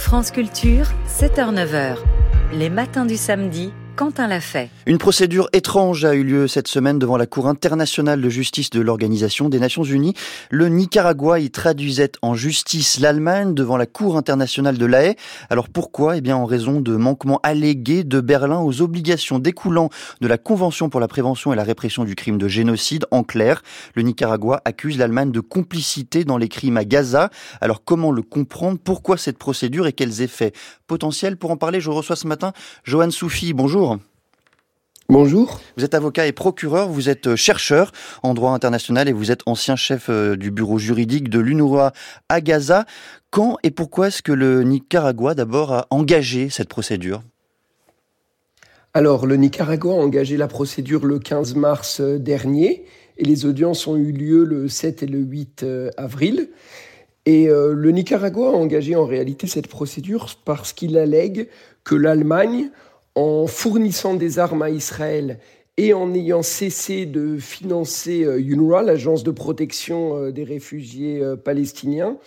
France Culture, 7h-9h. Les matins du samedi, Quentin l'a fait. Une procédure étrange a eu lieu cette semaine devant la Cour internationale de justice de l'Organisation des Nations Unies. Le Nicaragua y traduisait en justice l'Allemagne devant la Cour internationale de La Haye. Alors pourquoi ? En raison de manquements allégués de Berlin aux obligations découlant de la Convention pour la prévention et la répression du crime de génocide. En clair, le Nicaragua accuse l'Allemagne de complicité dans les crimes à Gaza. Alors comment le comprendre ? Pourquoi cette procédure et quels effets potentiels ? Pour en parler, je reçois ce matin Johan Soufi. Bonjour. Bonjour. Vous êtes avocat et procureur, vous êtes chercheur en droit international et vous êtes ancien chef du bureau juridique de l'UNRWA à Gaza. Quand et pourquoi est-ce que le Nicaragua d'abord a engagé cette procédure ? Alors, le Nicaragua a engagé la procédure le 15 mars dernier et les audiences ont eu lieu le 7 et le 8 avril. Et le Nicaragua a engagé en réalité cette procédure parce qu'il allègue que l'Allemagne, en fournissant des armes à Israël et en ayant cessé de financer UNRWA, l'agence de protection des réfugiés palestiniens,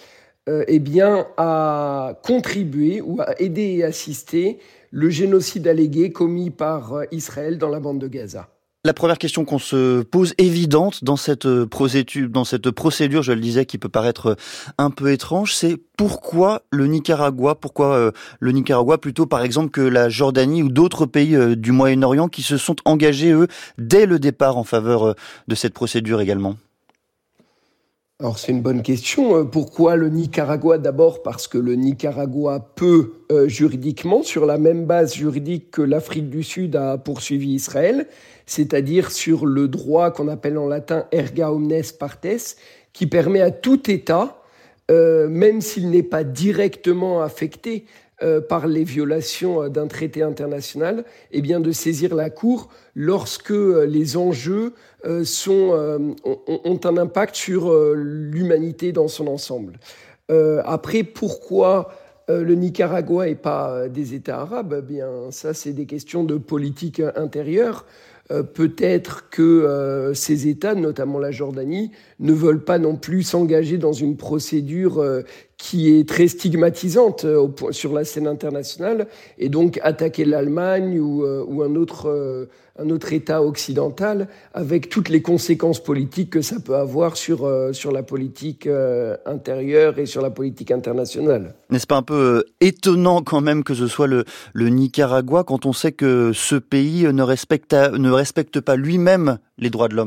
a contribué ou a aidé et assisté le génocide allégué commis par Israël dans la bande de Gaza. La première question qu'on se pose, évidente dans cette procédure, je le disais, qui peut paraître un peu étrange, c'est pourquoi le Nicaragua plutôt par exemple que la Jordanie ou d'autres pays du Moyen-Orient qui se sont engagés, eux, dès le départ en faveur de cette procédure également ? Alors c'est une bonne question. Pourquoi le Nicaragua ? D'abord parce que le Nicaragua peut juridiquement, sur la même base juridique que l'Afrique du Sud a poursuivi Israël, c'est-à-dire sur le droit qu'on appelle en latin erga omnes partes, qui permet à tout État, même s'il n'est pas directement affecté par les violations d'un traité international, de saisir la Cour lorsque les enjeux ont un impact sur l'humanité dans son ensemble. Après, pourquoi le Nicaragua et pas des États arabes ? Ça, c'est des questions de politique intérieure. Peut-être que ces États, notamment la Jordanie, ne veulent pas non plus s'engager dans une procédure qui est très stigmatisante sur la scène internationale, et donc attaquer l'Allemagne ou un autre État occidental, avec toutes les conséquences politiques que ça peut avoir sur la politique intérieure et sur la politique internationale. N'est-ce pas un peu étonnant quand même que ce soit le Nicaragua quand on sait que ce pays ne respecte pas lui-même les droits de l'homme ?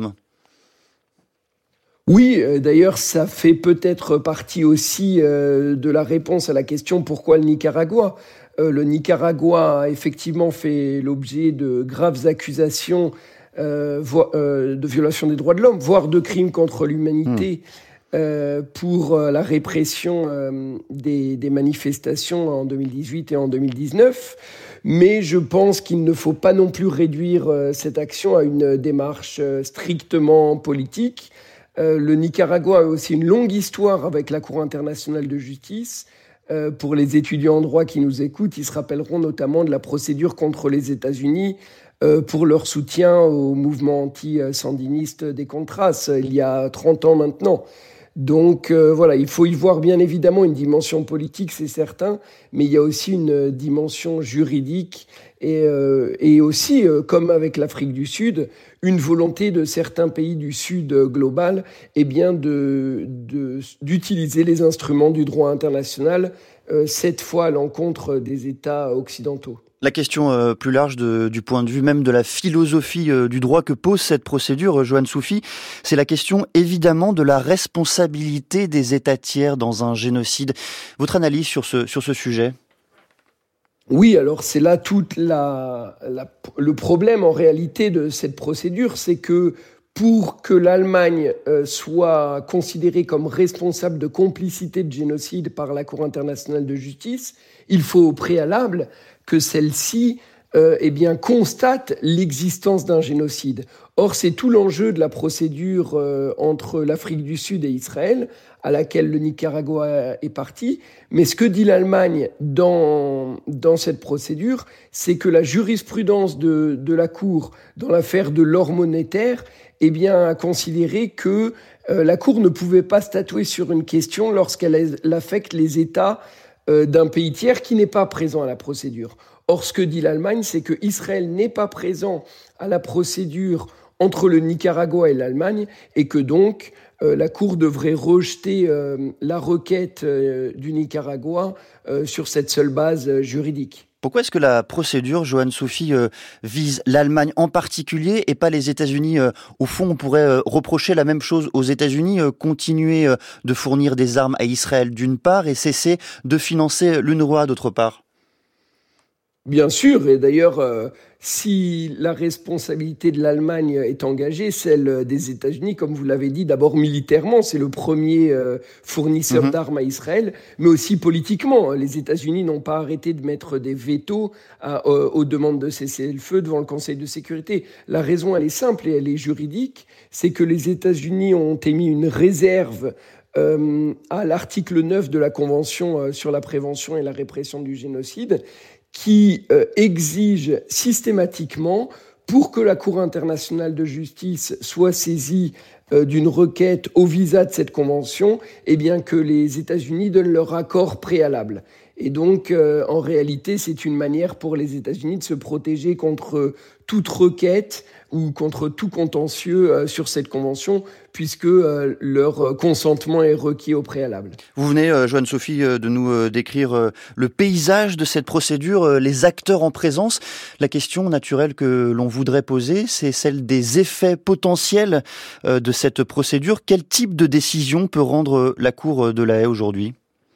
Oui, d'ailleurs, ça fait peut-être partie aussi de la réponse à la question pourquoi le Nicaragua. Le Nicaragua a effectivement fait l'objet de graves accusations de violation des droits de l'homme, voire de crimes contre l'humanité pour la répression des manifestations en 2018 et en 2019. Mais je pense qu'il ne faut pas non plus réduire cette action à une démarche strictement politique. Le Nicaragua a aussi une longue histoire avec la Cour internationale de justice. Pour les étudiants en droit qui nous écoutent, ils se rappelleront notamment de la procédure contre les États-Unis pour leur soutien au mouvement anti-sandiniste des Contras, il y a 30 ans maintenant. Donc il faut y voir bien évidemment une dimension politique, c'est certain, mais il y a aussi une dimension juridique et aussi, comme avec l'Afrique du Sud, une volonté de certains pays du Sud global d'utiliser les instruments du droit international, cette fois à l'encontre des États occidentaux. La question plus large du point de vue même de la philosophie du droit que pose cette procédure, Johan Soufi, c'est la question évidemment de la responsabilité des États tiers dans un génocide. Votre analyse sur ce sujet ? Oui, alors c'est là le problème en réalité de cette procédure, c'est que pour que l'Allemagne soit considérée comme responsable de complicité de génocide par la Cour internationale de justice, il faut au préalable que celle-ci constate l'existence d'un génocide. Or, c'est tout l'enjeu de la procédure entre l'Afrique du Sud et Israël, à laquelle le Nicaragua est parti. Mais ce que dit l'Allemagne dans cette procédure, c'est que la jurisprudence de la Cour dans l'affaire de l'or monétaire a considéré que la Cour ne pouvait pas statuer sur une question lorsqu'elle affecte les États d'un pays tiers qui n'est pas présent à la procédure. Or, ce que dit l'Allemagne, c'est que Israël n'est pas présent à la procédure entre le Nicaragua et l'Allemagne et que donc la Cour devrait rejeter la requête du Nicaragua sur cette seule base juridique. Pourquoi est-ce que la procédure, Johanne Sophie, vise l'Allemagne en particulier et pas les États-Unis? Au fond, on pourrait reprocher la même chose aux États-Unis, continuer de fournir des armes à Israël d'une part et cesser de financer l'UNRWA d'autre part. Bien sûr, et d'ailleurs, si la responsabilité de l'Allemagne est engagée, celle des États-Unis, comme vous l'avez dit, d'abord militairement, c'est le premier fournisseur d'armes à Israël, mais aussi politiquement. Les États-Unis n'ont pas arrêté de mettre des vétos aux demandes de cessez-le-feu devant le Conseil de sécurité. La raison, elle est simple et elle est juridique, c'est que les États-Unis ont émis une réserve à l'article 9 de la Convention sur la prévention et la répression du génocide, qui exige systématiquement, pour que la Cour internationale de justice soit saisie d'une requête au visa de cette convention, eh bien que les États-Unis donnent leur accord préalable. Et donc, en réalité, c'est une manière pour les États-Unis de se protéger contre toute requête ou contre tout contentieux sur cette convention, puisque leur consentement est requis au préalable. Vous venez, Johanne Sophie, de nous décrire le paysage de cette procédure, les acteurs en présence. La question naturelle que l'on voudrait poser, c'est celle des effets potentiels de cette procédure. Quel type de décision peut rendre la Cour de La Haye aujourd'hui ?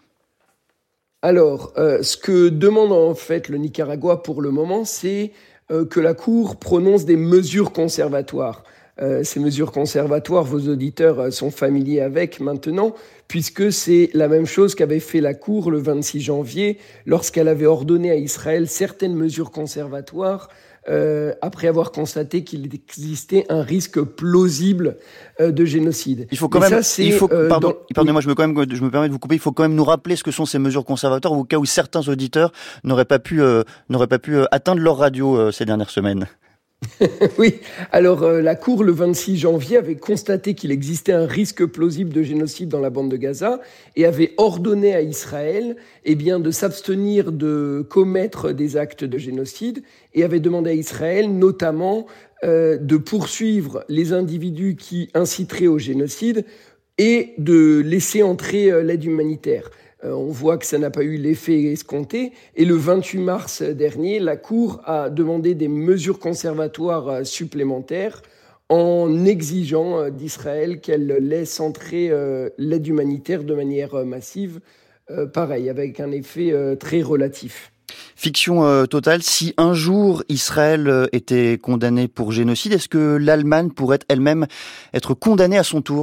Alors, ce que demande en fait le Nicaragua pour le moment, c'est que la Cour prononce des mesures conservatoires. Ces mesures conservatoires, vos auditeurs sont familiers avec maintenant, puisque c'est la même chose qu'avait fait la Cour le 26 janvier, lorsqu'elle avait ordonné à Israël certaines mesures conservatoires, après avoir constaté qu'il existait un risque plausible de génocide. Il faut quand même, pardonnez-moi, je me permets de vous couper, il faut quand même nous rappeler ce que sont ces mesures conservatoires au cas où certains auditeurs n'auraient pas pu atteindre leur radio ces dernières semaines. Oui, alors la Cour, le 26 janvier, avait constaté qu'il existait un risque plausible de génocide dans la bande de Gaza et avait ordonné à Israël de s'abstenir de commettre des actes de génocide et avait demandé à Israël notamment de poursuivre les individus qui inciteraient au génocide et de laisser entrer l'aide humanitaire. On voit que ça n'a pas eu l'effet escompté. Et le 28 mars dernier, la Cour a demandé des mesures conservatoires supplémentaires en exigeant d'Israël qu'elle laisse entrer l'aide humanitaire de manière massive, pareil, avec un effet très relatif. Fiction totale, si un jour Israël était condamné pour génocide, est-ce que l'Allemagne pourrait elle-même être condamnée à son tour ?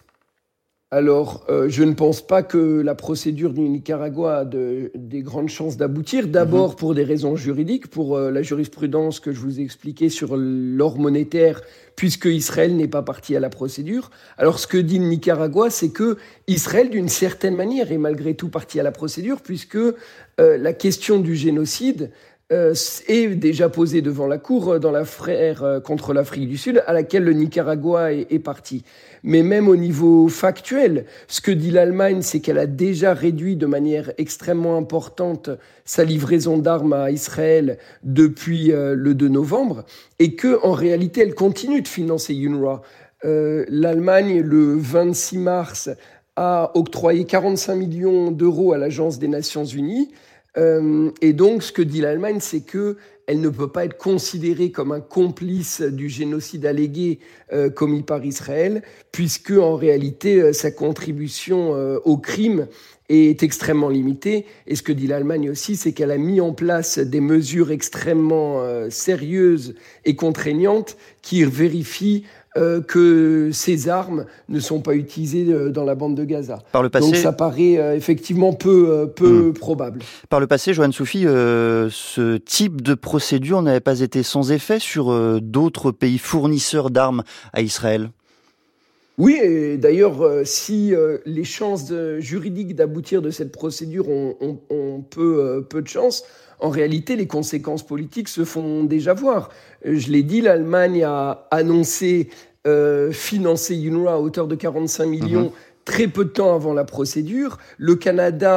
Alors, je ne pense pas que la procédure du Nicaragua a des grandes chances d'aboutir. D'abord pour des raisons juridiques, pour la jurisprudence que je vous ai expliquée sur l'or monétaire, puisque Israël n'est pas parti à la procédure. Alors, ce que dit le Nicaragua, c'est que Israël, d'une certaine manière, est malgré tout parti à la procédure, puisque la question du génocide est déjà posée devant la Cour dans l'affaire contre l'Afrique du Sud, à laquelle le Nicaragua est parti. Mais même au niveau factuel, ce que dit l'Allemagne, c'est qu'elle a déjà réduit de manière extrêmement importante sa livraison d'armes à Israël depuis le 2 novembre, et que en réalité, elle continue de financer UNRWA. L'Allemagne, le 26 mars, a octroyé 45 millions d'euros à l'Agence des Nations Unies. Et donc, ce que dit l'Allemagne, c'est qu'elle ne peut pas être considérée comme un complice du génocide allégué commis par Israël, puisque en réalité, sa contribution au crime est extrêmement limitée. Et ce que dit l'Allemagne aussi, c'est qu'elle a mis en place des mesures extrêmement sérieuses et contraignantes qui vérifient que ces armes ne sont pas utilisées dans la bande de Gaza. Par le passé, donc ça paraît effectivement peu probable. Par le passé, Johanne Sophie, ce type de procédure n'avait pas été sans effet sur d'autres pays fournisseurs d'armes à Israël ? Oui, et d'ailleurs, si les chances juridiques d'aboutir de cette procédure ont peu de chance, en réalité, les conséquences politiques se font déjà voir. Je l'ai dit, l'Allemagne a annoncé financer UNRWA à hauteur de 45 millions très peu de temps avant la procédure. Le Canada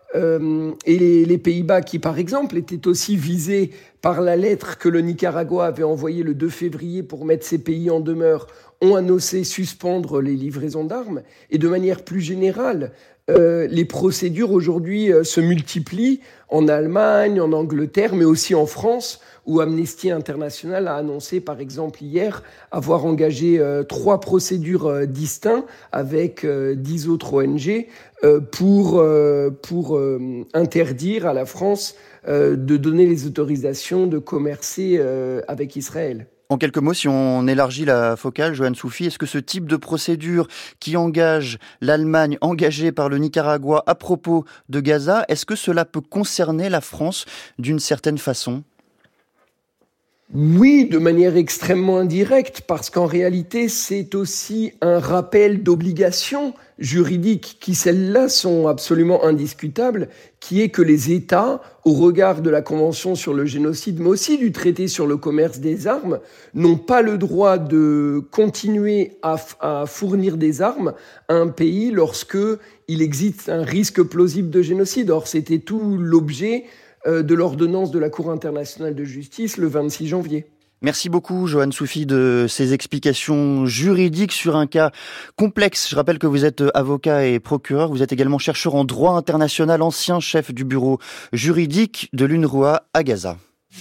et les Pays-Bas qui, par exemple, étaient aussi visés par la lettre que le Nicaragua avait envoyée le 2 février pour mettre ces pays en demeure, ont annoncé suspendre les livraisons d'armes. Et de manière plus générale, les procédures aujourd'hui se multiplient en Allemagne, en Angleterre, mais aussi en France, où Amnesty International a annoncé, par exemple, hier, avoir engagé 3 procédures distinctes avec 10 autres ONG pour interdire à la France de donner les autorisations de commercer avec Israël. En quelques mots, si on élargit la focale, Johan Soufi, est-ce que ce type de procédure qui engage l'Allemagne, engagée par le Nicaragua à propos de Gaza, est-ce que cela peut concerner la France d'une certaine façon ? Oui, de manière extrêmement indirecte, parce qu'en réalité, c'est aussi un rappel d'obligations juridiques qui, celles-là, sont absolument indiscutables, qui est que les États, au regard de la Convention sur le génocide, mais aussi du traité sur le commerce des armes, n'ont pas le droit de continuer à fournir des armes à un pays lorsque il existe un risque plausible de génocide. Or, c'était tout l'objet de l'ordonnance de la Cour internationale de justice le 26 janvier. Merci beaucoup, Johan Soufi, de ces explications juridiques sur un cas complexe. Je rappelle que vous êtes avocat et procureur. Vous êtes également chercheur en droit international, ancien chef du bureau juridique de l'UNRWA à Gaza.